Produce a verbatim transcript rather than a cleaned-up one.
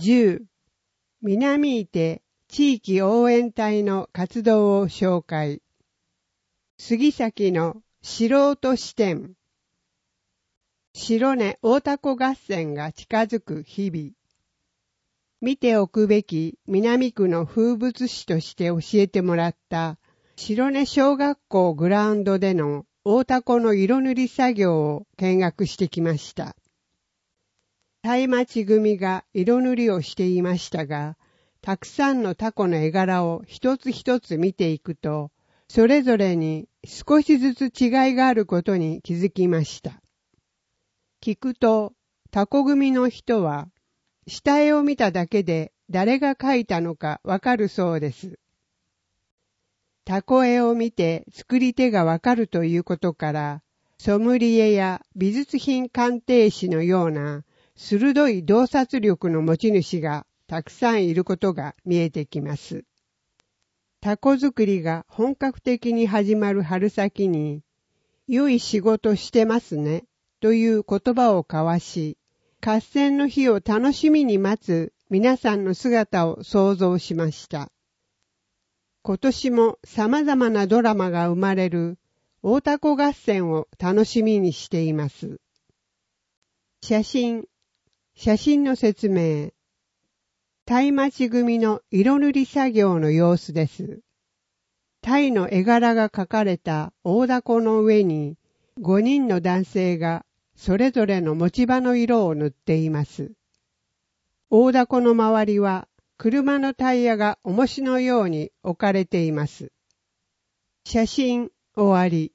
じゅう、南伊手地域応援隊の活動を紹介。杉崎の素人視点。白根大凧合戦が近づく日々。見ておくべき南区の風物詩として教えてもらった白根小学校グラウンドでの大凧の色塗り作業を見学してきました。鯛町組が色塗りをしていましたが、たくさんのタコの絵柄を一つ一つ見ていくと、それぞれに少しずつ違いがあることに気づきました。聞くと、タコ組の人は、下絵を見ただけで誰が描いたのかわかるそうです。タコ絵を見て作り手がわかるということから、ソムリエや美術品鑑定士のような鋭い洞察力の持ち主がたくさんいることが見えてきます。タコ作りが本格的に始まる春先に、良い仕事してますねという言葉を交わし、合戦の日を楽しみに待つ皆さんの姿を想像しました。今年も様々なドラマが生まれる大凧合戦を楽しみにしています。写真、写真の説明。鯛町組の色塗り作業の様子です。鯛の絵柄が描かれた大凧の上にごにんの男性がそれぞれの持ち場の色を塗っています。大凧の周りは車のタイヤが重しのように置かれています。写真終わり。